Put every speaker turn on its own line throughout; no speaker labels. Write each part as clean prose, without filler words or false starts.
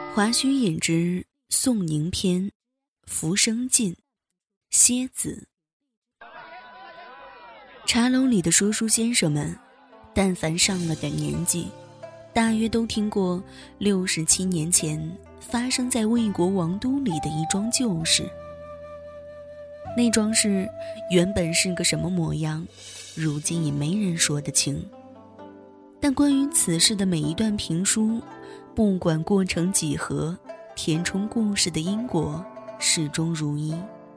华胥引之宋宁篇，浮生尽，蝎子。茶楼里的说书先生们，但凡上了点年纪，大约都听过67年前发生在魏国王都里的一桩旧事。那桩事原本是个什么模样，如今也没人说得清。但关于此事的每一段评书，不管过程几何，填充故事的因果始终如一。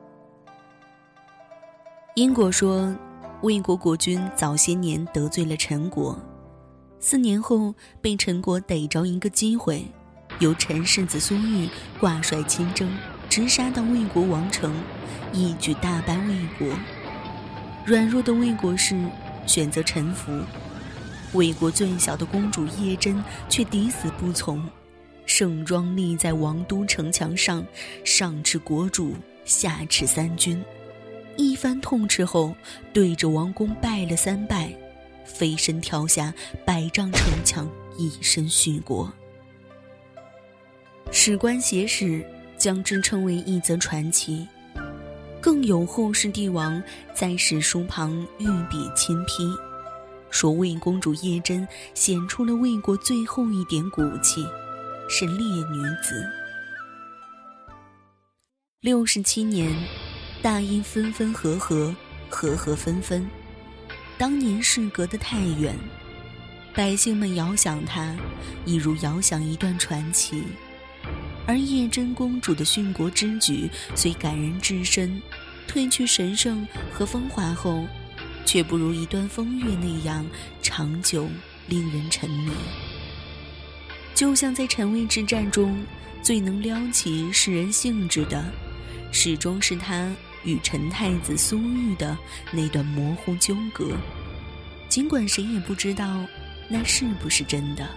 因果说，魏国国君早些年得罪了陈国，4年后被陈国逮着一个机会，由陈世子苏玉挂帅亲征，直杀到魏国王城，一举大败魏国。软弱的魏国士选择臣服，魏国最小的公主叶真却抵死不从，盛装立在王都城墙上，上斥国主，下斥三军。一番痛斥后，对着王宫拜了3拜，飞身跳下100丈城墙，以身殉国。史官写史，将之称为一则传奇。更有后世帝王在史书旁御笔亲批，说魏公主叶真显出了魏国最后一点骨气，是烈女子。67年，大殷分分合合，合合分分。当年事隔得太远，百姓们遥想它，一如遥想一段传奇。而叶真公主的殉国之举虽感人至深，褪去神圣和风华后，却不如一段风月那样长久，令人沉迷。就像在陈魏之战中，最能撩起世人兴致的，始终是他与陈太子苏玉的那段模糊纠葛，尽管谁也不知道那是不是真的。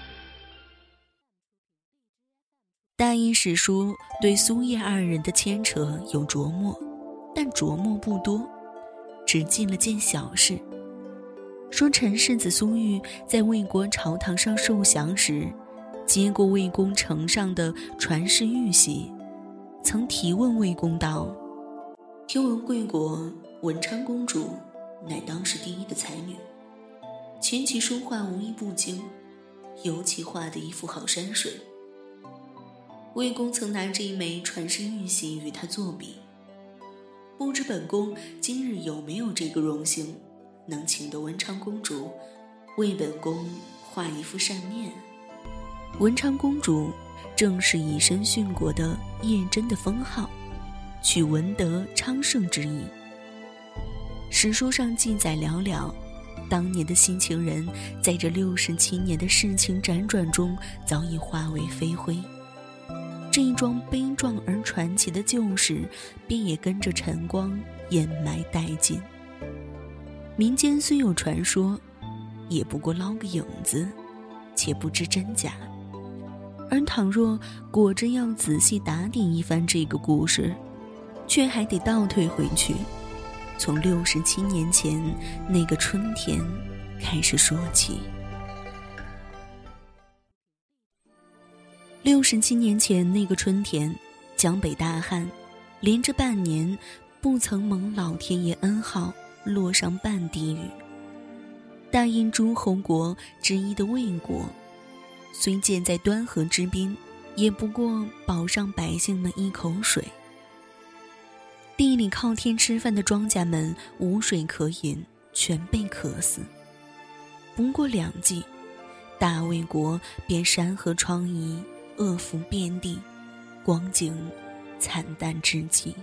大殷史书对苏叶2人的牵扯有琢磨，但琢磨不多，只记了件小事，说陈世子苏玉在魏国朝堂上受降时，接过魏公城上的传世玉玺，曾提问魏公道：听闻贵国文昌公主乃当时第一的才女，琴棋书画无一不精，尤其画的一幅好山水。魏公曾拿这一枚传世玉玺与她作比，不知本宫今日有没有这个荣幸，能请得文昌公主为本宫画一副扇面。文昌公主正是以身殉国的叶真的封号，取文德昌盛之意。史书上记载寥寥，当年的新情人在这67年的世情辗转中早已化为飞灰。这一桩悲壮而传奇的旧事便也跟着晨光掩埋殆尽。民间虽有传说，也不过捞个影子，且不知真假。而倘若果真要仔细打点一番这个故事，却还得倒退回去，从67年前那个春天开始说起。67年前那个春天，江北大旱，连着半年不曾蒙老天爷恩号，落上半滴雨。大殷诸侯国之一的魏国，虽建在端河之滨，也不过保上百姓们一口水。地里靠天吃饭的庄稼们无水可饮，全被渴死。不过2季，大魏国便山河疮痍，恶腐遍地，光景惨淡至极。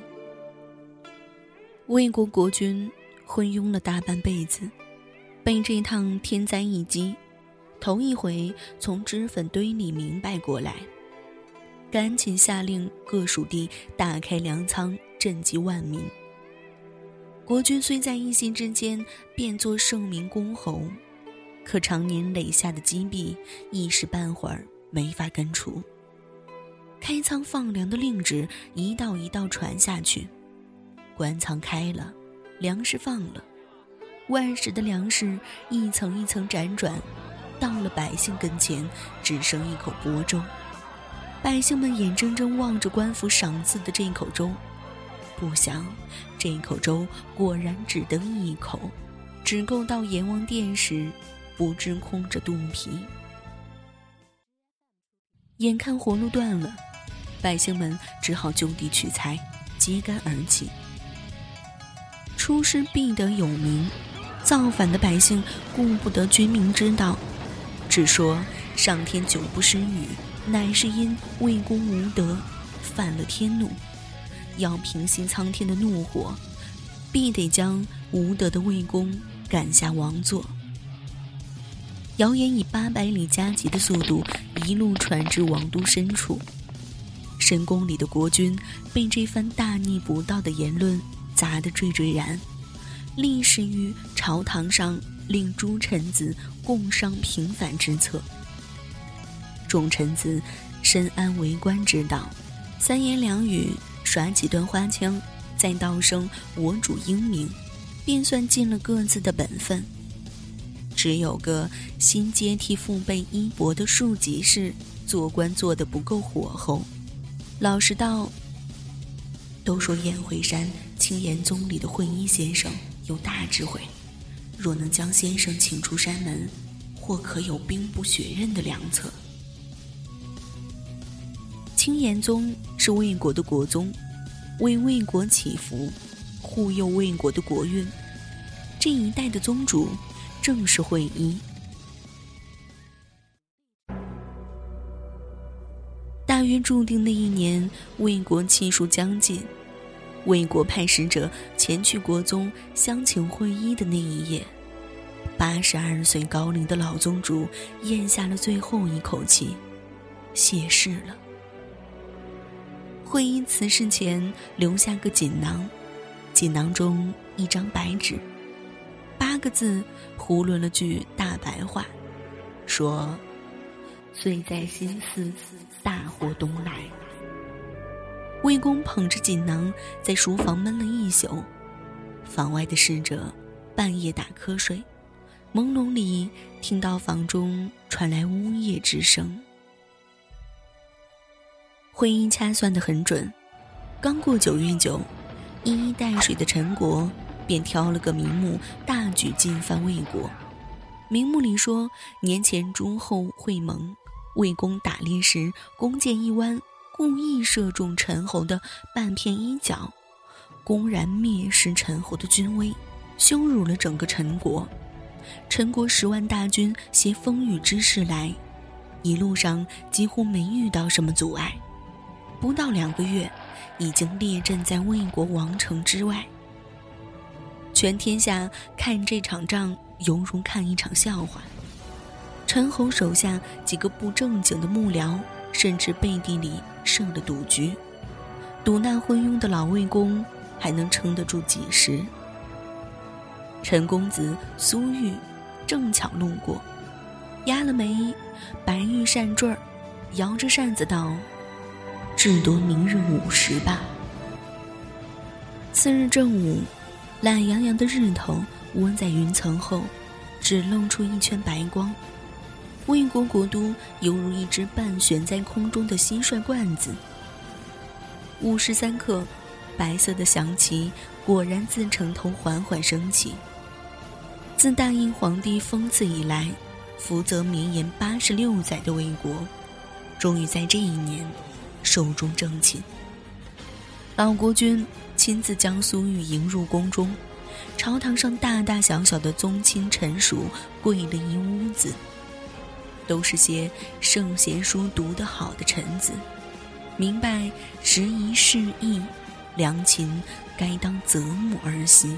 魏国国君昏庸了大半辈子，被这趟天灾一击，头一回从脂粉堆里明白过来，赶紧下令各属地大开粮仓，赈济万民。国君虽在一夕之间变作圣明公侯，可常年累下的积弊一时半会儿没法根除。开仓放粮的令旨一道一道传下去，官仓开了，粮食放了，万石的粮食一层一层辗转，到了百姓跟前，只剩一口薄粥。 百姓们眼睁睁望着官府赏赐的这口粥，不想这口粥果然只得一口，只够到阎王殿时不知空着肚皮。眼看活路断了，百姓们只好就地取材，揭竿而起。出师必得有名，造反的百姓顾不得军民之道，只说上天久不施雨，乃是因魏公无德，犯了天怒。要平息苍天的怒火，必得将无德的魏公赶下王座。谣言以800里加急的速度一路传至王都深处。深宫里的国君被这番大逆不道的言论砸得惴惴然，立誓于朝堂上令诸臣子共商平反之策。众臣子深谙为官之道，三言两语耍几段花枪，再道声我主英明，便算尽了各自的本分。只有个新接替父辈衣钵的庶吉士做官做得不够火候。老实道，都说燕会山青岩宗里的慧一先生有大智慧，若能将先生请出山门，或可有兵不血刃的良策。青岩宗是魏国的国宗，为魏国祈福，护佑魏国的国运。这一代的宗主正是慧一。大约注定那一年，魏国气数将尽，魏国派使者前去国宗相请慧一的那一夜，82岁高龄的老宗主咽下了最后一口气，谢世了。慧一辞世前留下个锦囊，锦囊中一张白纸，8个字囫囵了句大白话，说岁在心思，大祸东来。魏公捧着锦囊在书房闷了一宿，房外的侍者半夜打瞌睡，朦胧里听到房中传来呜咽之声。慧一掐算得很准，刚过9月9，一衣带水的陈国便挑了个名目，大举进犯魏国。名目里说，年前诸侯会盟，魏公打猎时弓箭一弯，故意射中陈侯的半片衣角，公然蔑视陈侯的军威，羞辱了整个陈国。陈国10万大军携风雨之势来，一路上几乎没遇到什么阻碍，不到2个月，已经列阵在魏国王城之外。全天下看这场仗犹如看一场笑话。陈侯手下几个不正经的幕僚，甚至背地里设了赌局，赌那昏庸的老魏公还能撑得住几时。陈公子苏玉正巧路过，压了枚白玉扇坠儿，摇着扇子道：至多明日午时吧。次日正午，懒洋洋的日头窝在云层后，只露出一圈白光。魏国国都犹如一只半悬在空中的蟋蟀罐子。午时3刻，白色的祥旗果然自城头缓缓升起。自大殷皇帝封赐以来，福泽绵延86载的魏国，终于在这一年寿终正寝。老国君亲自将苏玉迎入宫中，朝堂上大大小小的宗亲臣属跪了一屋子，都是些圣贤书读得好的臣子，明白时移世易，良禽该当择木而栖。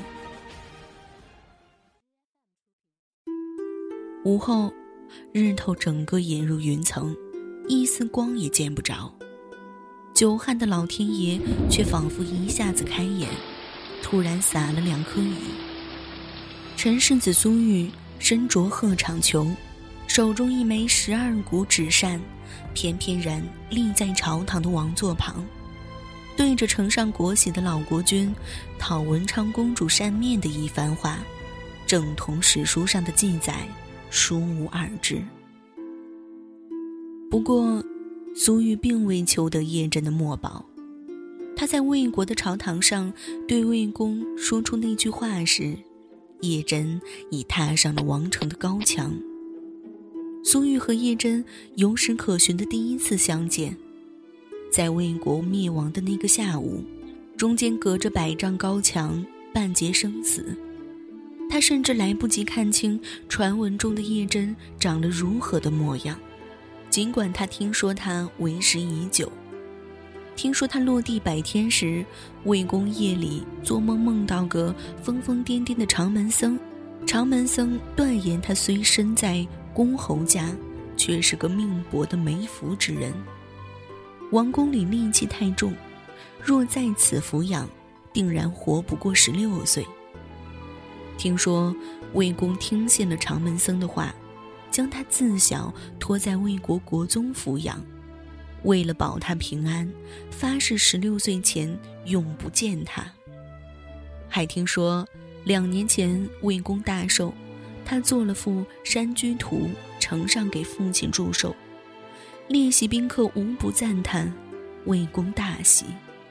午后，日头整个隐入云层，一丝光也见不着。久旱的老天爷却仿佛一下子开眼，突然洒了2颗雨。陈世子苏玉身着鹤氅裘，手中一枚12股纸扇，翩翩然立在朝堂的王座旁，对着呈上国玺的老国君讨文昌公主扇面的一番话，正同史书上的记载殊无二致。不过苏玉并未求得叶真的墨宝。他在魏国的朝堂上对魏公说出那句话时，叶真已踏上了王城的高墙。苏玉和叶真有史可循的第一次相见，在魏国灭亡的那个下午，中间隔着100丈高墙，半截生死。他甚至来不及看清传闻中的叶真长了如何的模样，尽管他听说他为时已久。听说他落地100天时，魏公夜里做梦梦到个疯疯癫癫的长门僧，长门僧断言他虽身在公侯家，却是个命薄的没福之人。王宫里戾气太重，若在此服养，定然活不过16岁。听说魏公听信了长门僧的话，将他自小托在魏国国宗抚养，为了保他平安，发誓16岁前永不见他。还听说2年前魏公大寿，他做了幅山居图呈上给父亲祝寿，列席宾客无不赞叹，魏公大喜。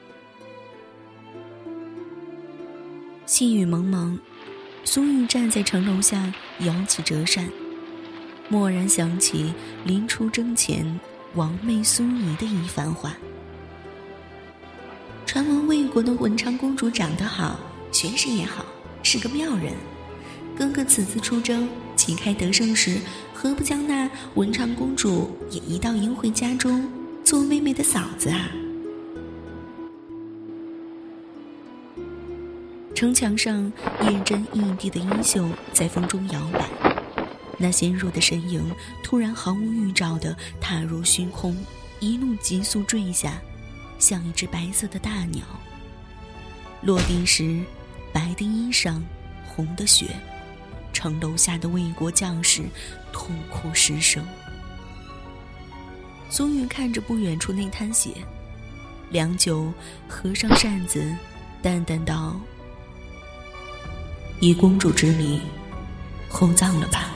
细雨蒙蒙，苏玉站在城楼下摇起折扇，蓦然想起临出征前王妹苏仪的一番话。传闻魏国的文昌公主长得好，学识也好，是个妙人。哥哥此次出征，旗开得胜时，何不将那文昌公主也移到迎回家中，做妹妹的嫂子啊？城墙上，叶真异地的衣袖在风中摇摆，那纤弱的身影突然毫无预兆地踏入虚空，一路急速坠下，像一只白色的大鸟。落地时，白的衣裳，红的血，城楼下的魏国将士痛哭失声。苏玉看着不远处那滩血，良久，合上扇子，淡淡道：以公主之礼，厚葬了吧。